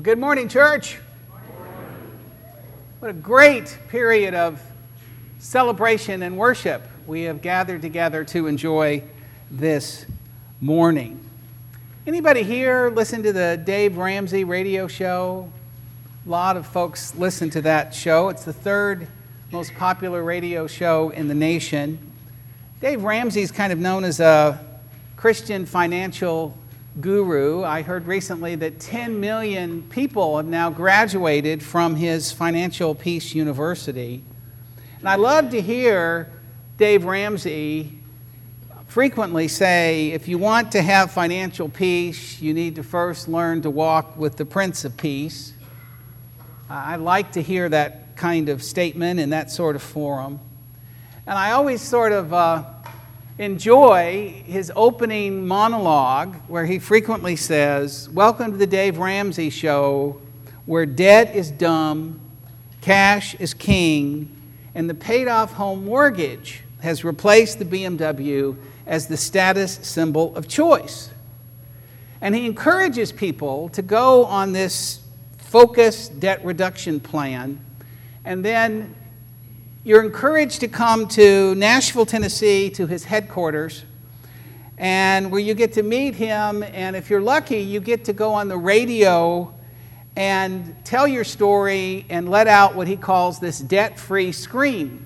Well, good morning, church. What a great period of celebration and worship we have gathered together to enjoy this morning. Anybody here listen to the Dave Ramsey radio show? A lot of folks listen to that show. It's the third most popular radio show in the nation. Dave Ramsey is kind of known as a Christian financial guru. I heard recently that 10 million people have now graduated from his Financial Peace University. And I love to hear Dave Ramsey frequently say, if you want to have financial peace, you need to first learn to walk with the Prince of Peace. I like to hear that kind of statement in that sort of forum. And I always sort of enjoy his opening monologue where he frequently says, "Welcome to the Dave Ramsey Show, where debt is dumb, cash is king, and the paid-off home mortgage has replaced the BMW as the status symbol of choice." And he encourages people to go on this focused debt reduction plan, and then you're encouraged to come to Nashville, Tennessee, to his headquarters, and where you get to meet him, and if you're lucky, you get to go on the radio and tell your story and let out what he calls this debt-free scream.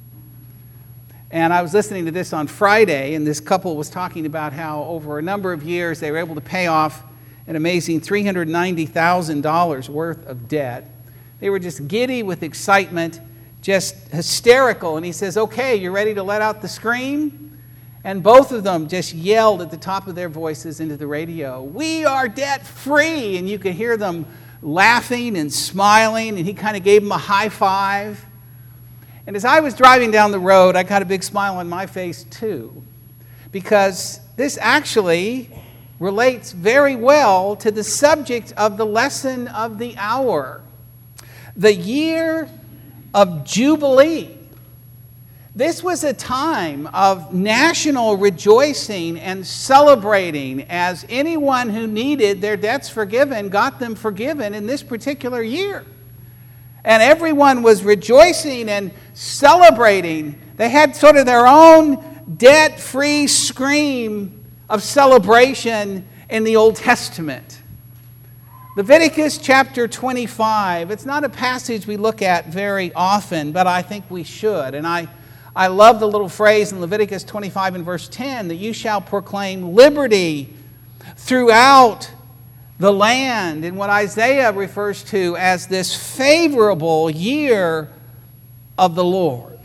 And I was listening to this on Friday, and this couple was talking about how over a number of years they were able to pay off an amazing $390,000 worth of debt. They were just giddy with excitement, just hysterical. And he says, "Okay, you ready to let out the scream?" And both of them just yelled at the top of their voices into the radio, "We are debt-free!" And you could hear them laughing and smiling, and he kind of gave them a high five. And as I was driving down the road, I got a big smile on my face too, because this actually relates very well to the subject of the lesson of the hour. The year of Jubilee. This was a time of national rejoicing and celebrating as anyone who needed their debts forgiven got them forgiven in this particular year. And everyone was rejoicing and celebrating. They had sort of their own debt-free scream of celebration in the Old Testament. Leviticus chapter 25, it's not a passage we look at very often, but I think we should. And I love the little phrase in Leviticus 25 and verse 10, that you shall proclaim liberty throughout the land, in what Isaiah refers to as this favorable year of the Lord.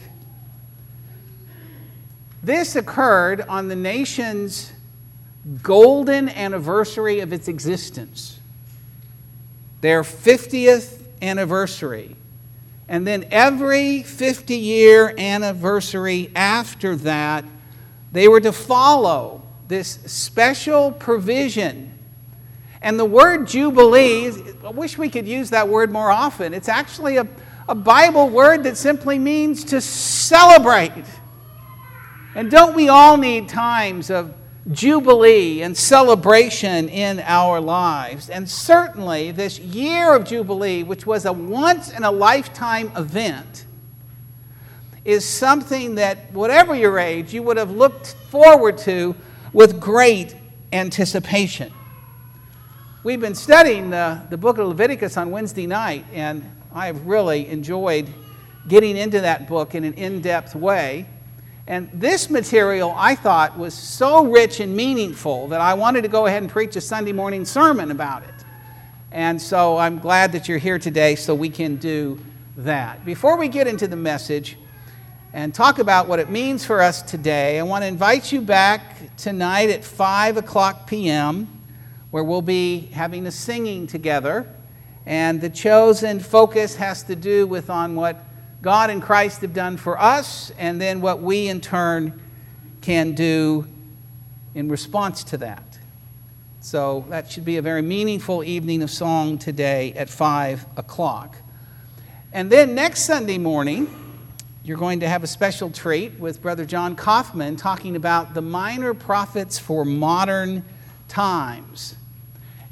This occurred on the nation's golden anniversary of its existence. Their 50th anniversary. And then every 50-year anniversary after that, they were to follow this special provision. And the word Jubilee, I wish we could use that word more often. It's actually a Bible word that simply means to celebrate. And don't we all need times of Jubilee and celebration in our lives? And certainly this year of Jubilee, which was a once-in-a-lifetime event, is something that, whatever your age, you would have looked forward to with great anticipation. We've been studying the book of Leviticus on Wednesday night, and I have really enjoyed getting into that book in an in-depth way. And this material, I thought, was so rich and meaningful that I wanted to go ahead and preach a Sunday morning sermon about it. And so I'm glad that you're here today so we can do that. Before we get into the message and talk about what it means for us today, I want to invite you back tonight at 5 o'clock p.m., where we'll be having a singing together. And the chosen focus has to do with on what God and Christ have done for us, and then what we in turn can do in response to that. So that should be a very meaningful evening of song today at 5 o'clock. And then next Sunday morning, you're going to have a special treat with Brother John Kaufman talking about the minor prophets for modern times.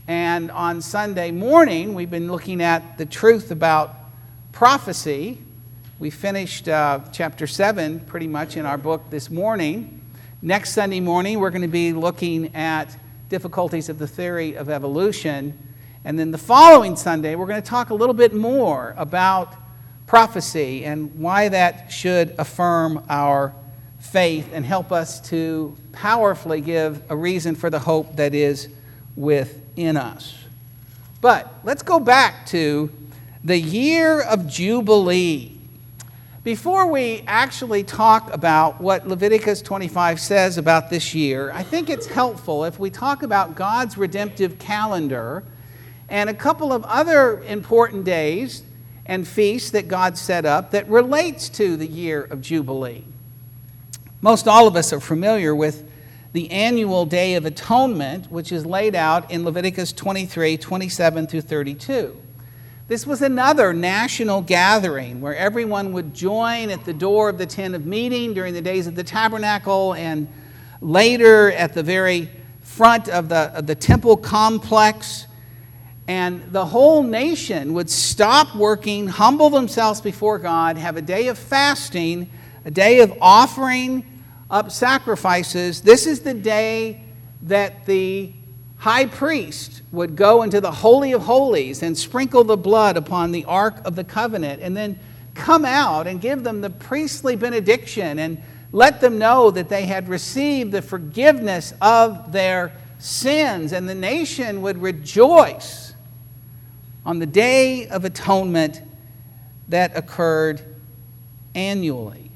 And on Sunday morning, we've been looking at the truth about prophecy. We finished chapter 7 pretty much in our book this morning. Next Sunday morning, we're going to be looking at difficulties of the theory of evolution. And then the following Sunday, we're going to talk a little bit more about prophecy and why that should affirm our faith and help us to powerfully give a reason for the hope that is within us. But let's go back to the year of Jubilee. Before we actually talk about what Leviticus 25 says about this year, I think it's helpful if we talk about God's redemptive calendar and a couple of other important days and feasts that God set up that relates to the year of Jubilee. Most all of us are familiar with the annual Day of Atonement, which is laid out in Leviticus 23, 27 through 32. This was another national gathering where everyone would join at the door of the tent of meeting during the days of the tabernacle and later at the very front of the temple complex. And the whole nation would stop working, humble themselves before God, have a day of fasting, a day of offering up sacrifices. This is the day that the high priest would go into the Holy of Holies and sprinkle the blood upon the Ark of the Covenant and then come out and give them the priestly benediction and let them know that they had received the forgiveness of their sins. And the nation would rejoice on the Day of Atonement that occurred annually.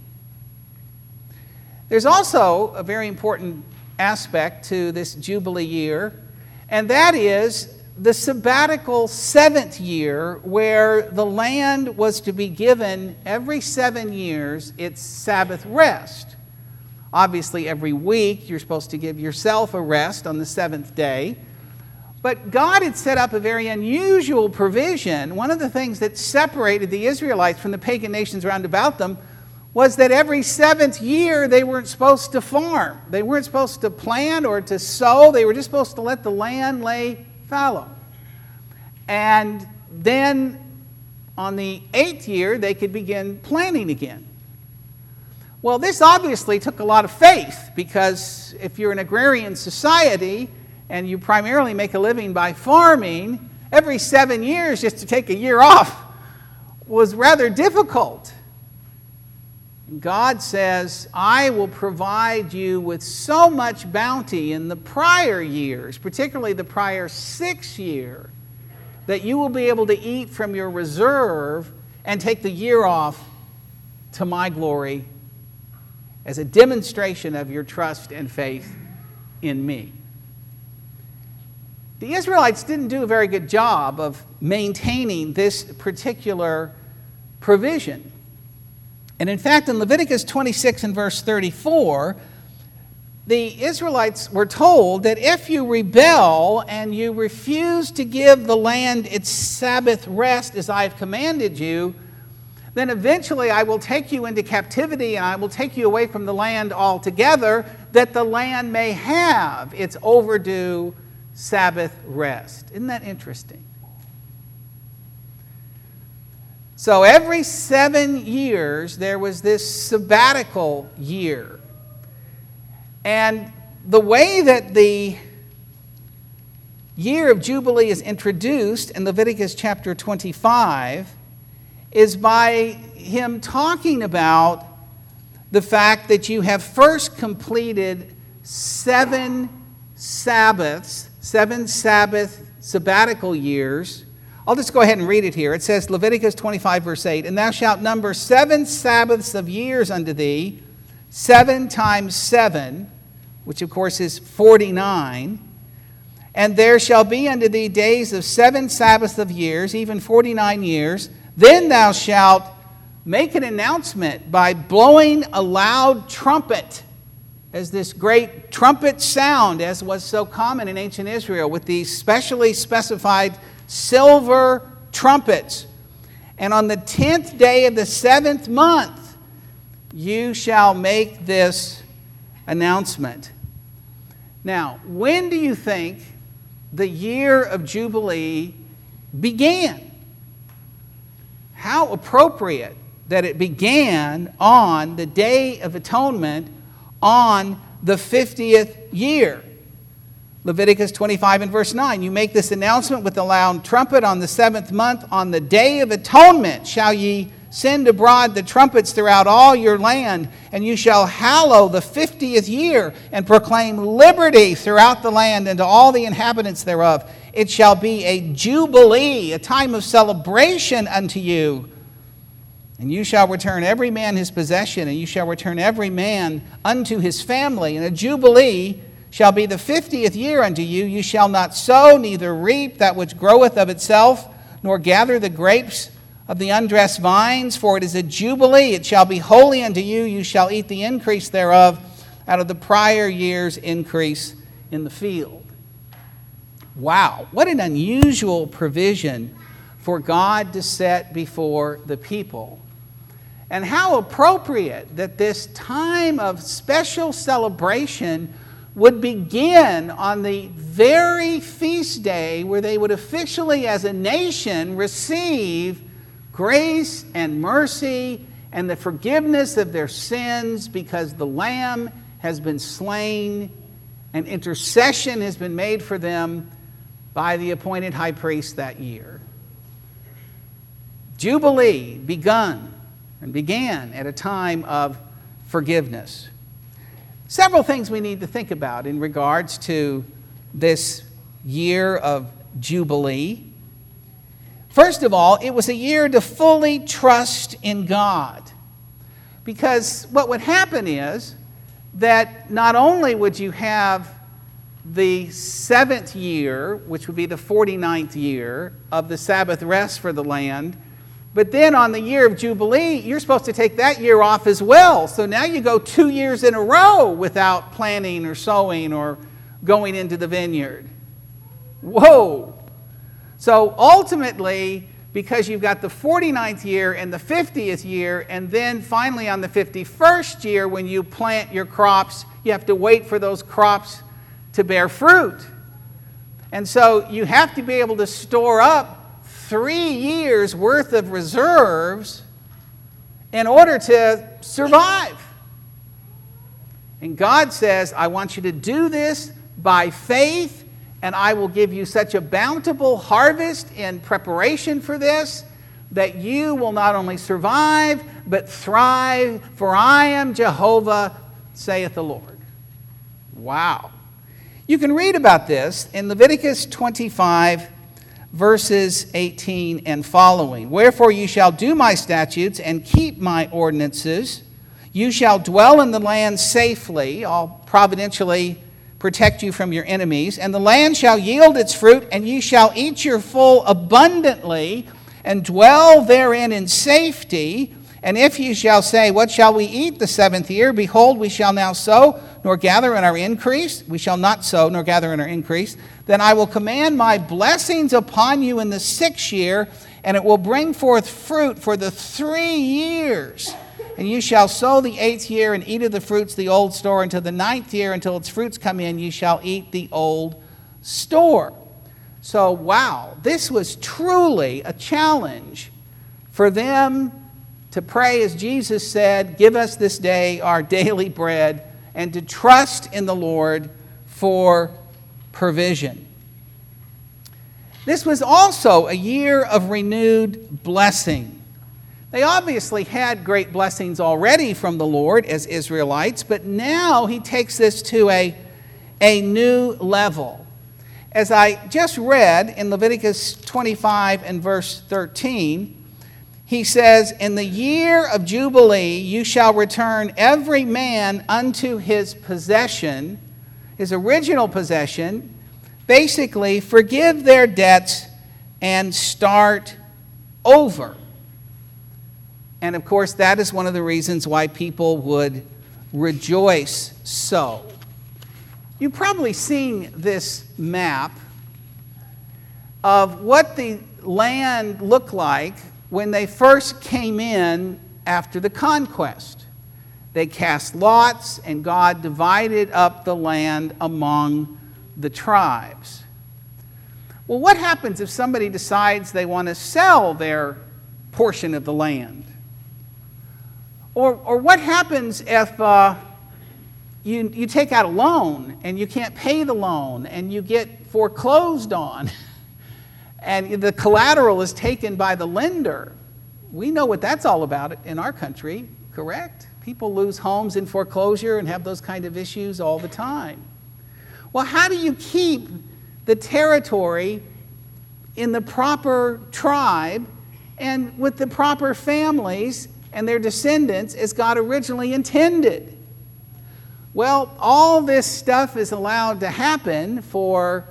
There's also a very important aspect to this Jubilee year, and that is the sabbatical 7th year, where the land was to be given every 7 years its Sabbath rest. Obviously, every week you're supposed to give yourself a rest on the 7th day. But God had set up a very unusual provision. One of the things that separated the Israelites from the pagan nations round about them was that every 7th year they weren't supposed to farm. They weren't supposed to plant or to sow. They were just supposed to let the land lay fallow. And then on the 8th year, they could begin planting again. Well, this obviously took a lot of faith, because if you're an agrarian society and you primarily make a living by farming, every 7 years just to take a year off was rather difficult. God says, I will provide you with so much bounty in the prior years, particularly the prior 6 year, that you will be able to eat from your reserve and take the year off to my glory as a demonstration of your trust and faith in me. The Israelites didn't do a very good job of maintaining this particular provision. And in fact, in Leviticus 26 and verse 34, the Israelites were told that if you rebel and you refuse to give the land its Sabbath rest as I have commanded you, then eventually I will take you into captivity and I will take you away from the land altogether, that the land may have its overdue Sabbath rest. Isn't that interesting? So every 7 years, there was this sabbatical year. And the way that the year of Jubilee is introduced in Leviticus chapter 25 is by him talking about the fact that you have first completed 7 Sabbaths, 7 Sabbath sabbatical years. I'll just go ahead and read it here. It says, Leviticus 25, verse 8, And thou shalt number 7 Sabbaths of years unto thee, 7 times 7, which of course is 49. And there shall be unto thee days of 7 Sabbaths of years, even 49 years. Then thou shalt make an announcement by blowing a loud trumpet, as this great trumpet sound, as was so common in ancient Israel, with these specially specified silver trumpets. And on the 10th day of the 7th month, you shall make this announcement. Now, when do you think the year of Jubilee began. How appropriate that it began on the Day of Atonement on the 50th year. Leviticus 25 and verse 9, you make this announcement with a loud trumpet on the 7th month. On the Day of Atonement shall ye send abroad the trumpets throughout all your land, and you shall hallow the 50th year, and proclaim liberty throughout the land and to all the inhabitants thereof. It shall be a jubilee, a time of celebration unto you. And you shall return every man his possession, and you shall return every man unto his family. And a jubilee shall be the 50th year unto you. You shall not sow, neither reap that which groweth of itself, nor gather the grapes of the undressed vines, for it is a jubilee. It shall be holy unto you. You shall eat the increase thereof out of the prior year's increase in the field. Wow, what an unusual provision for God to set before the people. And how appropriate that this time of special celebration would begin on the very feast day where they would officially, as a nation, receive grace and mercy and the forgiveness of their sins because the Lamb has been slain and intercession has been made for them by the appointed high priest that year. Jubilee began at a time of forgiveness. Several things we need to think about in regards to this year of Jubilee. First of all, it was a year to fully trust in God. Because what would happen is that not only would you have the 7th year, which would be the 49th year of the Sabbath rest for the land, but then on the year of Jubilee, you're supposed to take that year off as well. So now you go 2 years in a row without planting or sowing or going into the vineyard. Whoa! So ultimately, because you've got the 49th year and the 50th year, and then finally on the 51st year when you plant your crops, you have to wait for those crops to bear fruit. And so you have to be able to store up 3 years worth of reserves in order to survive. And God says, I want you to do this by faith, and I will give you such a bountiful harvest in preparation for this that you will not only survive, but thrive, for I am Jehovah, saith the Lord. Wow. You can read about this in Leviticus 25, verses 18 and following. Wherefore you shall do my statutes and keep my ordinances. You shall dwell in the land safely. I'll providentially protect you from your enemies. And the land shall yield its fruit, and ye shall eat your full abundantly, and dwell therein in safety. And if ye shall say, what shall we eat the 7th year? Behold, we shall now sow, nor gather in our increase. We shall not sow, nor gather in our increase. Then I will command my blessings upon you in the 6th year, and it will bring forth fruit for the 3 years. And you shall sow the 8th year, and eat of the fruits the old store until the 9th year, until its fruits come in, you shall eat the old store. So, wow, this was truly a challenge for them to pray, as Jesus said, give us this day our daily bread, and to trust in the Lord for provision. This was also a year of renewed blessing. They obviously had great blessings already from the Lord as Israelites, but now he takes this to a new level. As I just read in Leviticus 25 and verse 13, he says, in the year of Jubilee you shall return every man unto his possession, his original possession. Basically, forgive their debts and start over. And of course, that is one of the reasons why people would rejoice so. You've probably seen this map of what the land looked like when they first came in after the conquest. They cast lots, and God divided up the land among the tribes. Well, what happens if somebody decides they want to sell their portion of the land? Or what happens if you take out a loan and you can't pay the loan and you get foreclosed on and the collateral is taken by the lender? We know what that's all about in our country, correct? People lose homes in foreclosure and have those kind of issues all the time. Well, how do you keep the territory in the proper tribe and with the proper families and their descendants as God originally intended? Well, all this stuff is allowed to happen for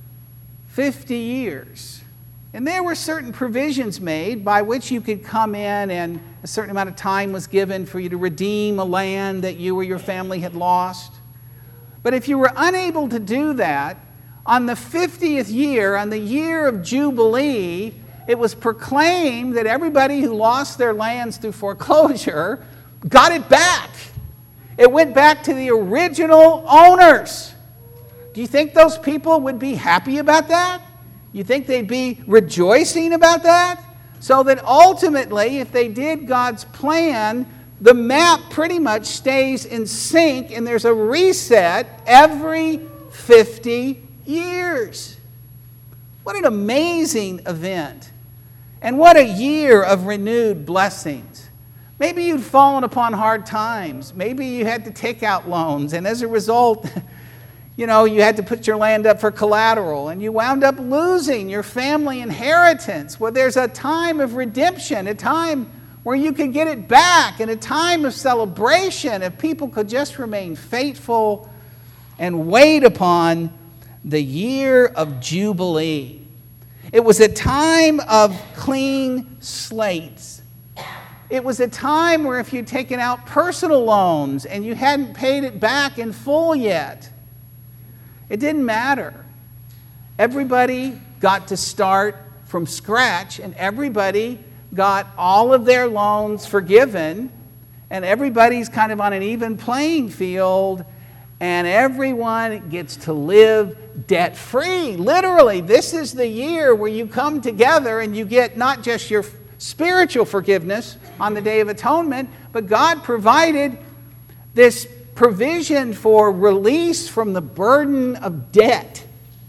50 years. And there were certain provisions made by which you could come in, and a certain amount of time was given for you to redeem a land that you or your family had lost. But if you were unable to do that, on the 50th year, on the year of Jubilee, it was proclaimed that everybody who lost their lands through foreclosure got it back. It went back to the original owners. Do you think those people would be happy about that? You think they'd be rejoicing about that? So that ultimately, if they did God's plan, the map pretty much stays in sync and there's a reset every 50 years. What an amazing event. And what a year of renewed blessings. Maybe you'd fallen upon hard times. Maybe you had to take out loans, and as a result, you had to put your land up for collateral, and you wound up losing your family inheritance. Well, there's a time of redemption, a time where you could get it back, and a time of celebration if people could just remain faithful and wait upon the year of Jubilee. It was a time of clean slates. It was a time where if you'd taken out personal loans and you hadn't paid it back in full yet, it didn't matter. Everybody got to start from scratch, and everybody got all of their loans forgiven, and everybody's kind of on an even playing field, and everyone gets to live debt-free. Literally, this is the year where you come together and you get not just your spiritual forgiveness on the Day of Atonement, but God provided this provision for release from the burden of debt.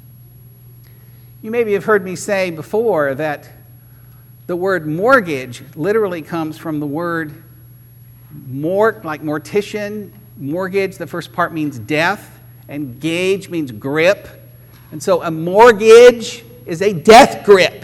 You maybe have heard me say before that the word mortgage literally comes from the word like mortician. Mortgage, the first part means death, and gauge means grip. And so a mortgage is a death grip.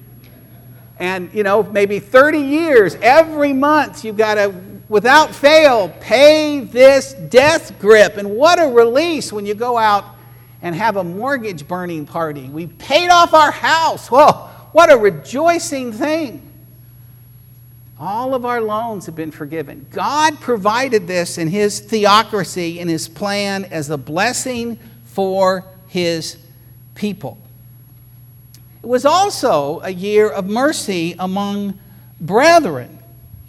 And, maybe 30 years, every month you've got to, without fail, pay this death grip. And what a release when you go out and have a mortgage burning party. We paid off our house. Whoa, what a rejoicing thing. All of our loans have been forgiven. God provided this in His theocracy, in His plan, as a blessing for His people. It was also a year of mercy among brethren,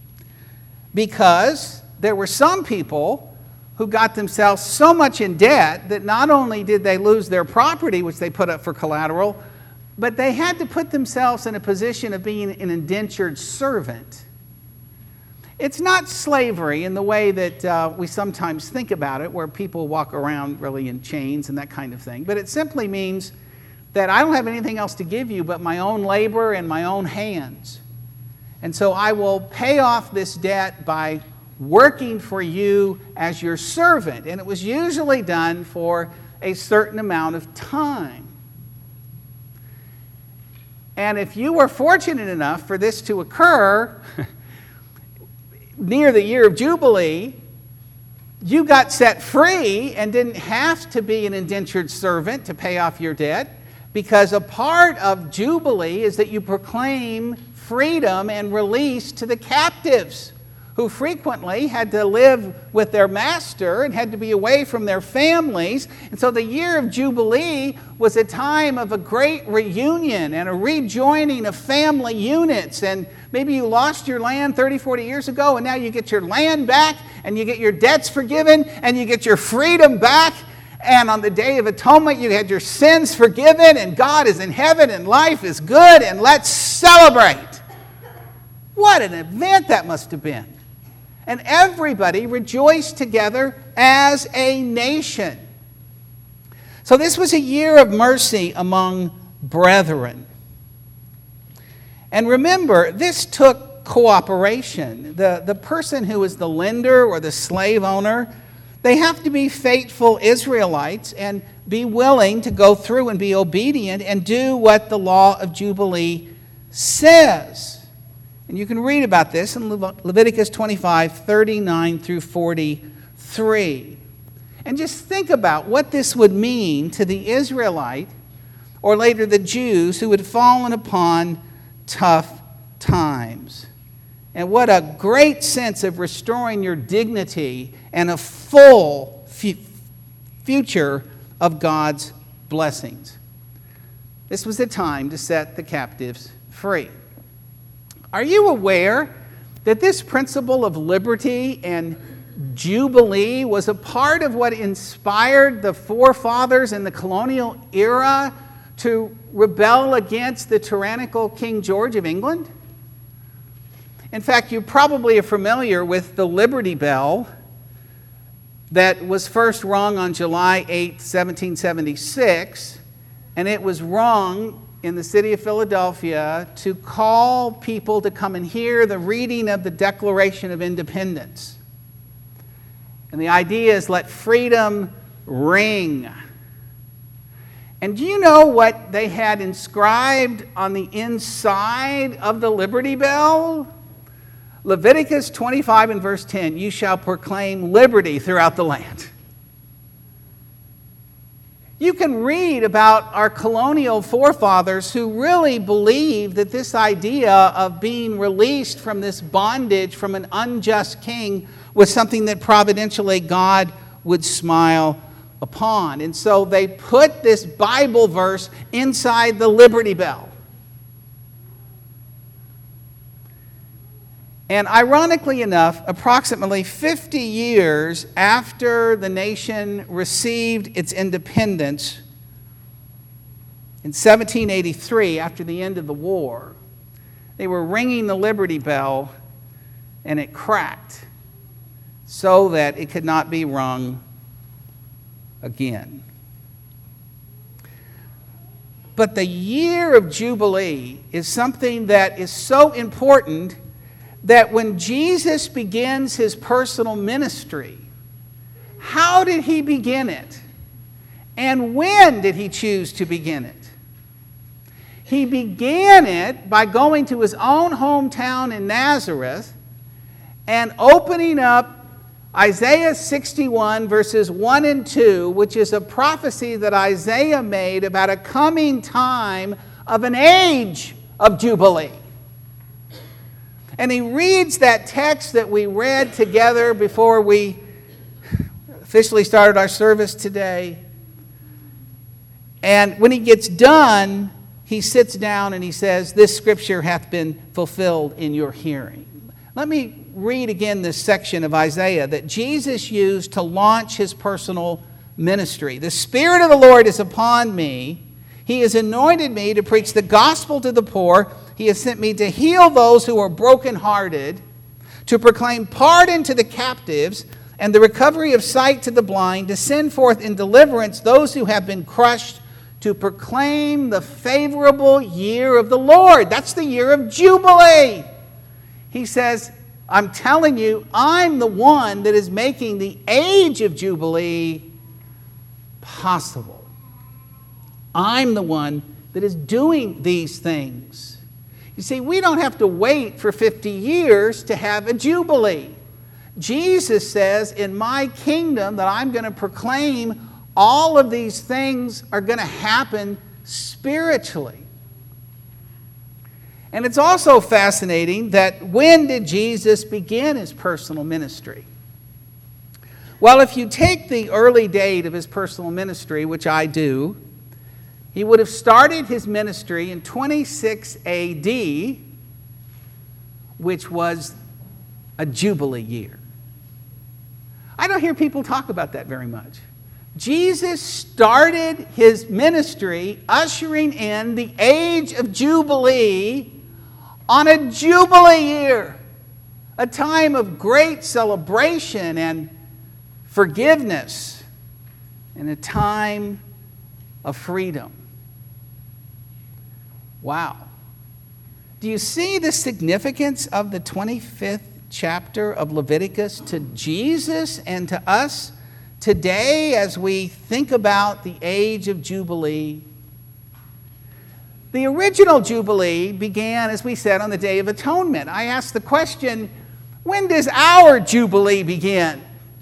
because there were some people who got themselves so much in debt that not only did they lose their property, which they put up for collateral, but they had to put themselves in a position of being an indentured servant. It's not slavery in the way that we sometimes think about it, where people walk around really in chains and that kind of thing. But it simply means that I don't have anything else to give you but my own labor and my own hands. And so I will pay off this debt by working for you as your servant. And it was usually done for a certain amount of time. And if you were fortunate enough for this to occur near the year of Jubilee, you got set free and didn't have to be an indentured servant to pay off your debt, because a part of Jubilee is that you proclaim freedom and release to the captives, who frequently had to live with their master and had to be away from their families. And so the year of Jubilee was a time of a great reunion and a rejoining of family units. And maybe you lost your land 30, 40 years ago, and now you get your land back, and you get your debts forgiven, and you get your freedom back. And on the Day of Atonement, you had your sins forgiven, and God is in heaven, and life is good, and let's celebrate. What an event that must have been. And everybody rejoiced together as a nation. So this was a year of mercy among brethren. And remember, this took cooperation. The person who is the lender or the slave owner, they have to be faithful Israelites and be willing to go through and be obedient and do what the law of Jubilee says. And you can read about this in Leviticus 25, 39 through 43. And just think about what this would mean to the Israelite, or later the Jews, who had fallen upon tough times. And what a great sense of restoring your dignity and a full future of God's blessings. This was the time to set the captives free. Are you aware that this principle of liberty and jubilee was a part of what inspired the forefathers in the colonial era to rebel against the tyrannical King George of England? In fact, you probably are familiar with the Liberty Bell that was first rung on July 8, 1776, and it was rung in the city of Philadelphia to call people to come and hear the reading of the Declaration of Independence. And the idea is, let freedom ring. And do you know what they had inscribed on the inside of the Liberty Bell? Leviticus 25 and verse 10, you shall proclaim liberty throughout the land. You can read about our colonial forefathers who really believed that this idea of being released from this bondage from an unjust king was something that providentially God would smile upon. And so they put this Bible verse inside the Liberty Bell. And ironically enough, approximately 50 years after the nation received its independence, in 1783, after the end of the war, they were ringing the Liberty Bell and it cracked so that it could not be rung again. But the year of Jubilee is something that is so important that when Jesus begins his personal ministry, how did he begin it? And when did he choose to begin it? He began it by going to his own hometown in Nazareth and opening up Isaiah 61 verses 1 and 2, which is a prophecy that Isaiah made about a coming time of an age of Jubilee. And he reads that text that we read together before we officially started our service today. And when he gets done, he sits down and he says, this scripture hath been fulfilled in your hearing. Let me read again this section of Isaiah that Jesus used to launch his personal ministry. The Spirit of the Lord is upon me. He has anointed me to preach the gospel to the poor. He has sent me to heal those who are brokenhearted, to proclaim pardon to the captives and the recovery of sight to the blind, to send forth in deliverance those who have been crushed, to proclaim the favorable year of the Lord. That's the year of Jubilee. He says, I'm telling you, I'm the one that is making the age of Jubilee possible. I'm the one that is doing these things. You see, we don't have to wait for 50 years to have a Jubilee. Jesus says, in my kingdom that I'm going to proclaim, all of these things are going to happen spiritually. And it's also fascinating that when did Jesus begin his personal ministry? Well, if you take the early date of his personal ministry, which I do, he would have started his ministry in 26 AD, which was a Jubilee year. I don't hear people talk about that very much. Jesus started his ministry ushering in the age of Jubilee on a Jubilee year, a time of great celebration and forgiveness, and a time of freedom. Wow. Do you see the significance of the 25th chapter of Leviticus to Jesus and to us today as we think about the age of Jubilee? The original Jubilee began, as we said, on the Day of Atonement. I asked the question, when does our Jubilee begin?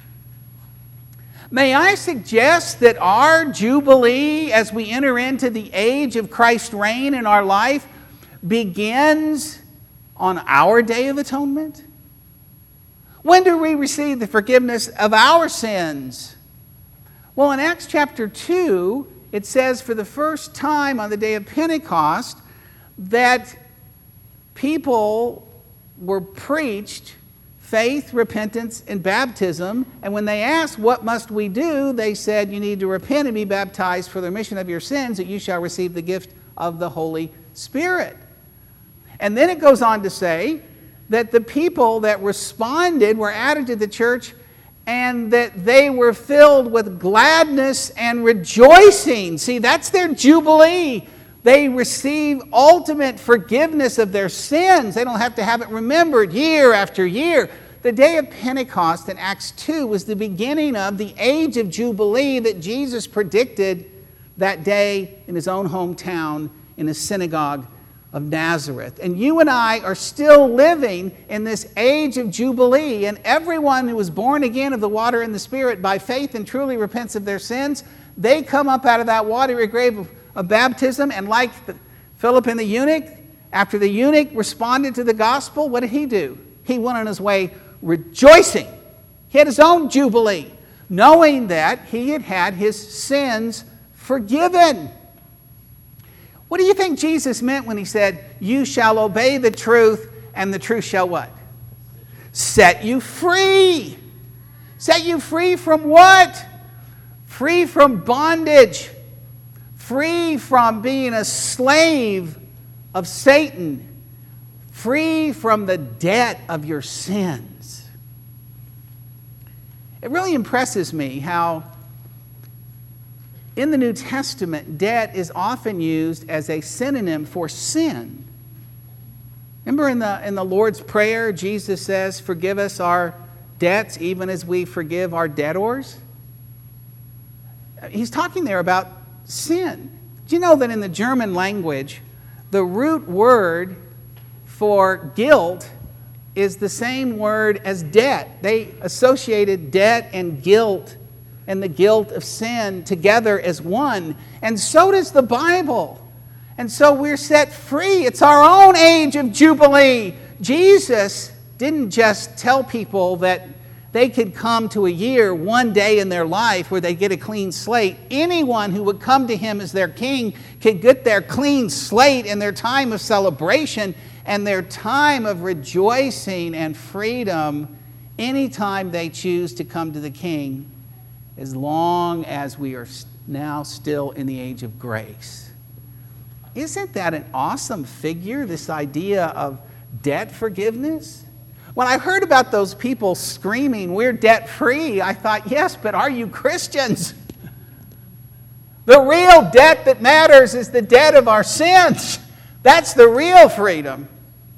May I suggest that our Jubilee, as we enter into the age of Christ's reign in our life, begins on our Day of Atonement? When do we receive the forgiveness of our sins? Well, in Acts chapter 2, it says for the first time on the day of Pentecost that people were preached faith, repentance, and baptism. And when they asked, what must we do? They said, you need to repent and be baptized for the remission of your sins, that you shall receive the gift of the Holy Spirit. And then it goes on to say that the people that responded were added to the church and that they were filled with gladness and rejoicing. See, that's their Jubilee. They receive ultimate forgiveness of their sins. They don't have to have it remembered year after year. The day of Pentecost in Acts 2 was the beginning of the age of Jubilee that Jesus predicted that day in his own hometown in the synagogue of Nazareth. And you and I are still living in this age of Jubilee, and everyone who was born again of the water and the Spirit by faith and truly repents of their sins, they come up out of that watery grave of baptism, and like Philip and the eunuch, after the eunuch responded to the gospel, what did he do? He went on his way rejoicing. He had his own Jubilee, knowing that he had had his sins forgiven. What do you think Jesus meant when he said, you shall obey the truth, and the truth shall what? Set you free. Set you free from what? Free from bondage. Free from being a slave of Satan. Free from the debt of your sins. It really impresses me how in the New Testament, debt is often used as a synonym for sin. Remember in the Lord's Prayer, Jesus says, forgive us our debts even as we forgive our debtors? He's talking there about sin. Do you know that in the German language, the root word for guilt is the same word as debt? They associated debt and guilt and the guilt of sin together as one. And so does the Bible. And so we're set free. It's our own age of Jubilee. Jesus didn't just tell people that they could come to a year, one day in their life where they get a clean slate. Anyone who would come to him as their king could get their clean slate in their time of celebration and their time of rejoicing and freedom anytime they choose to come to the king, as long as we are now still in the age of grace. Isn't that an awesome figure, this idea of debt forgiveness? When I heard about those people screaming, we're debt-free, I thought, yes, but are you Christians? The real debt that matters is the debt of our sins. That's the real freedom.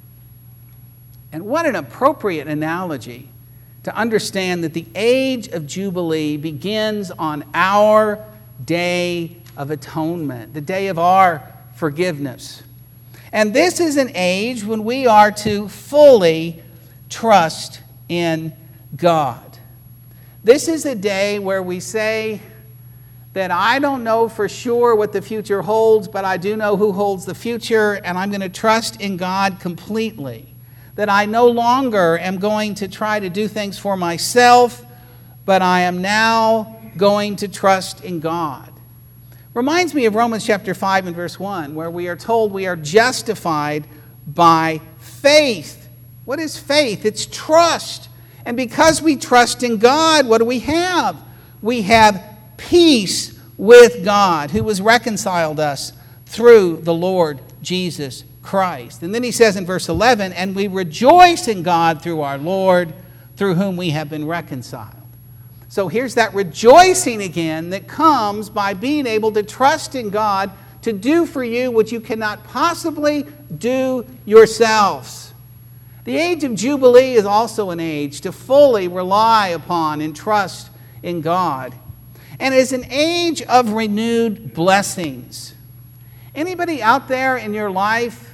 And what an appropriate analogy to understand that the age of Jubilee begins on our Day of Atonement, the day of our forgiveness. And this is an age when we are to fully trust in God. This is a day where we say that I don't know for sure what the future holds, but I do know who holds the future, and I'm going to trust in God completely. That I no longer am going to try to do things for myself, but I am now going to trust in God. Reminds me of Romans chapter 5 and verse 1, where we are told we are justified by faith. What is faith? It's trust. And because we trust in God, what do we have? We have peace with God, who has reconciled us through the Lord Jesus Christ. And then he says in verse 11, and we rejoice in God through our Lord, through whom we have been reconciled. So here's that rejoicing again that comes by being able to trust in God to do for you what you cannot possibly do yourselves. The age of Jubilee is also an age to fully rely upon and trust in God. And it is an age of renewed blessings. Anybody out there in your life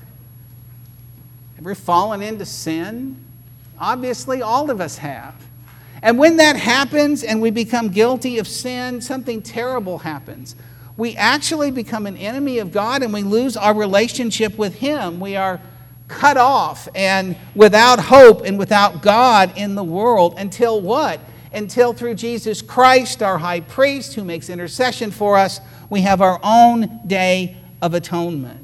ever fallen into sin? Obviously, all of us have. And when that happens and we become guilty of sin, something terrible happens. We actually become an enemy of God and we lose our relationship with Him. We are cut off and without hope and without God in the world until what? Until through Jesus Christ, our high priest, who makes intercession for us, we have our own day of atonement.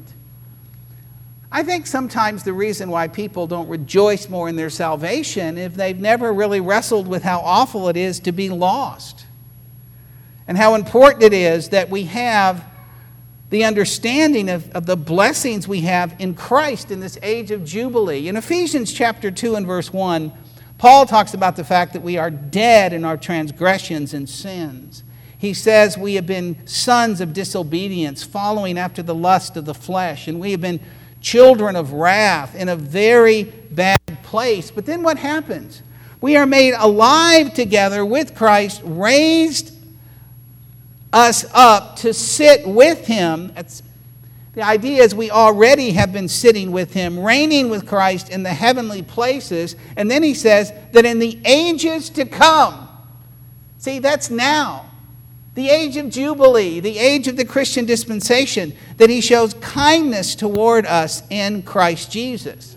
I think sometimes the reason why people don't rejoice more in their salvation is they've never really wrestled with how awful it is to be lost and how important it is that we have the understanding of the blessings we have in Christ in this age of Jubilee. In Ephesians chapter 2 and verse 1, Paul talks about the fact that we are dead in our transgressions and sins. He says we have been sons of disobedience, following after the lust of the flesh, and we have been children of wrath in a very bad place. But then what happens? We are made alive together with Christ, raised us up to sit with Him. The idea is we already have been sitting with Him, reigning with Christ in the heavenly places. And then he says that in the ages to come, see, that's now. The age of Jubilee, the age of the Christian dispensation, that He shows kindness toward us in Christ Jesus.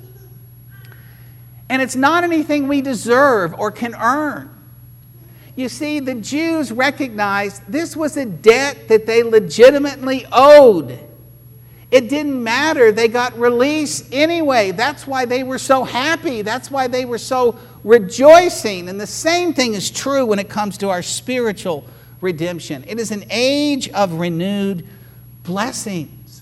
And it's not anything we deserve or can earn. You see, the Jews recognized this was a debt that they legitimately owed. It didn't matter. They got release anyway. That's why they were so happy. That's why they were so rejoicing. And the same thing is true when it comes to our spiritual redemption. It is an age of renewed blessings.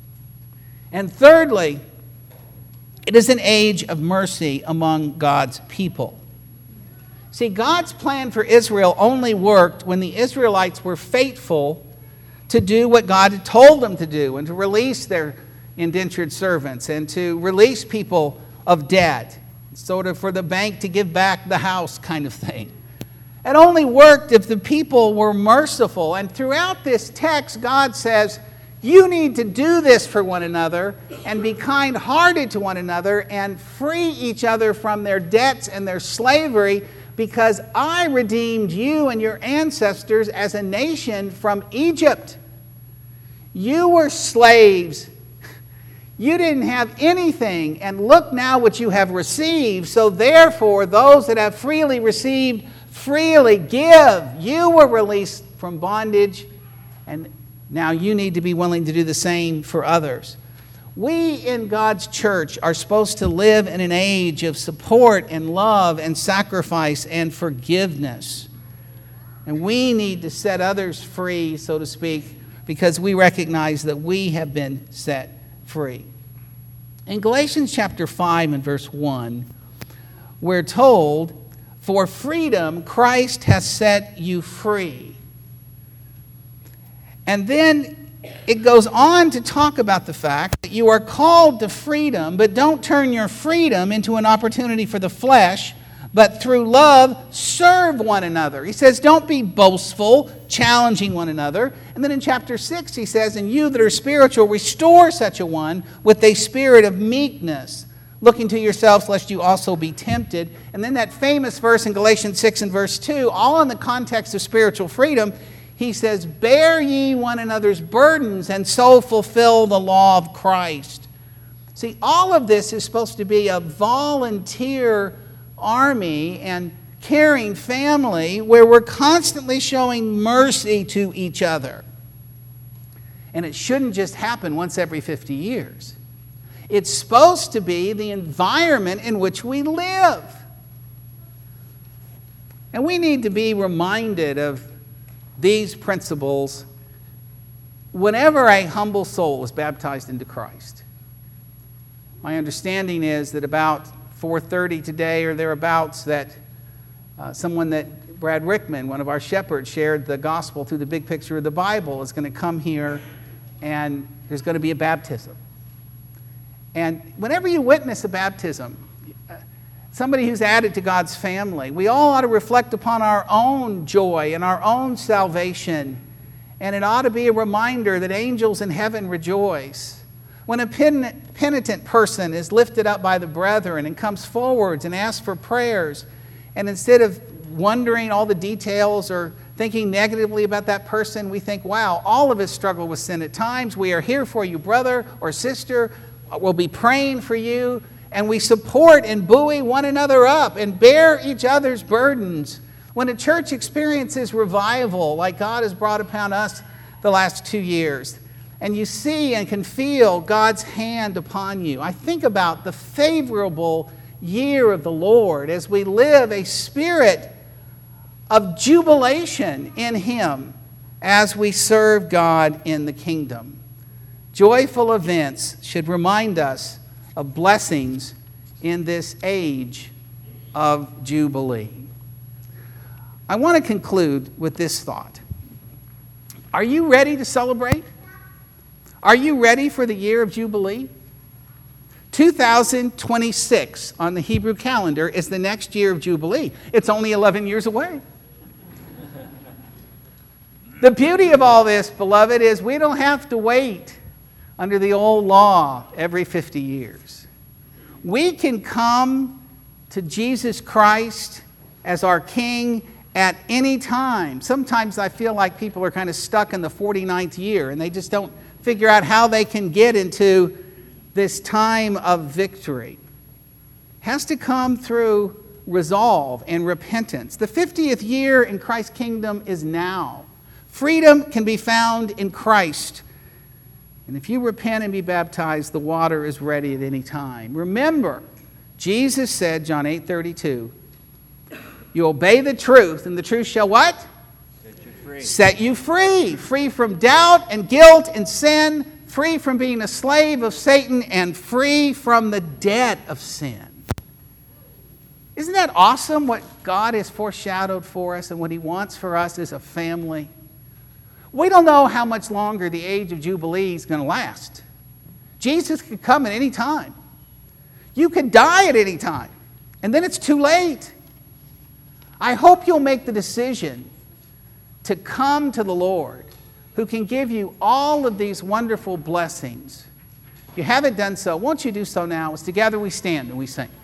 And thirdly, it is an age of mercy among God's people. See, God's plan for Israel only worked when the Israelites were faithful to do what God had told them to do and to release their indentured servants and to release people of debt, sort of for the bank to give back the house kind of thing. It only worked if the people were merciful. And throughout this text, God says, you need to do this for one another and be kind-hearted to one another and free each other from their debts and their slavery, because I redeemed you and your ancestors as a nation from Egypt. You were slaves. You didn't have anything, and look now what you have received. So therefore, those that have freely received, freely give. You were released from bondage, and now you need to be willing to do the same for others. We in God's church are supposed to live in an age of support and love and sacrifice and forgiveness. And we need to set others free, so to speak, because we recognize that we have been set free. In Galatians chapter 5 and verse 1, we're told, for freedom Christ has set you free. And then it goes on to talk about the fact that you are called to freedom, but don't turn your freedom into an opportunity for the flesh, but through love serve one another. He says, don't be boastful, challenging one another. And then in chapter 6 he says, and you that are spiritual, restore such a one with a spirit of meekness, looking to yourselves lest you also be tempted. And then that famous verse in Galatians 6 and verse 2, all in the context of spiritual freedom, he says, bear ye one another's burdens and so fulfill the law of Christ. See, all of this is supposed to be a volunteer army and caring family where we're constantly showing mercy to each other. And it shouldn't just happen once every 50 years. It's supposed to be the environment in which we live. And we need to be reminded of these principles whenever a humble soul is baptized into Christ. My understanding is that about 4:30 today or thereabouts that someone that Brad Rickman, one of our shepherds, shared the gospel through the big picture of the Bible, is going to come here and there's going to be a baptism. And whenever you witness a baptism, somebody who's added to God's family, we all ought to reflect upon our own joy and our own salvation. And it ought to be a reminder that angels in heaven rejoice. When a penitent person is lifted up by the brethren and comes forwards and asks for prayers, and instead of wondering all the details or thinking negatively about that person, we think, wow, all of us struggle with sin at times. We are here for you, brother or sister. We'll be praying for you. And we support and buoy one another up and bear each other's burdens. When a church experiences revival, like God has brought upon us the last 2 years, and you see and can feel God's hand upon you, I think about the favorable year of the Lord as we live a spirit of jubilation in Him as we serve God in the kingdom. Joyful events should remind us of blessings in this age of Jubilee. I want to conclude with this thought. Are you ready to celebrate? Are you ready for the year of Jubilee? 2026 on the Hebrew calendar is the next year of Jubilee. It's only 11 years away. The beauty of all this, beloved, is we don't have to wait under the old law every 50 years. We can come to Jesus Christ as our King at any time. Sometimes I feel like people are kind of stuck in the 49th year and they just don't figure out how they can get into this time of victory. It has to come through resolve and repentance. The 50th year in Christ's kingdom is now. Freedom can be found in Christ. And if you repent and be baptized, the water is ready at any time. Remember, Jesus said, John 8:32, you obey the truth, and the truth shall what? Set you free. Set you free. Free from doubt and guilt and sin, free from being a slave of Satan, and free from the debt of sin. Isn't that awesome what God has foreshadowed for us and what He wants for us as a family? We don't know how much longer the age of Jubilee is going to last. Jesus could come at any time. You could die at any time, and then it's too late. I hope you'll make the decision to come to the Lord, who can give you all of these wonderful blessings. If you haven't done so, won't you do so now? As together we stand and we sing.